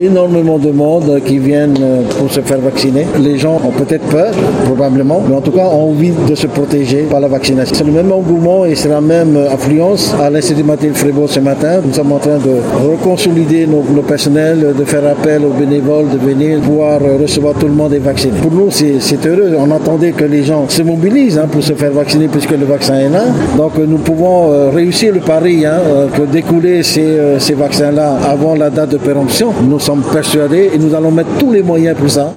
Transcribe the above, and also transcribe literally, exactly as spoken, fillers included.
Énormément de monde qui viennent pour se faire vacciner. Les gens ont peut-être peur, probablement, mais en tout cas ont envie de se protéger par la vaccination. C'est le même engouement et c'est la même affluence à l'Institut Mathilde Frébault ce matin. Nous sommes en train de reconsolider nos, nos personnels, de faire appel aux bénévoles, de venir pouvoir recevoir tout le monde et vacciner. Pour nous, c'est, c'est heureux. On attendait que les gens se mobilisent hein, pour se faire vacciner puisque le vaccin est là. Donc nous pouvons euh, réussir le pari hein, que découler ces, euh, ces vaccins-là avant la date de péremption. Nous sommes persuadés et nous allons mettre tous les moyens pour ça.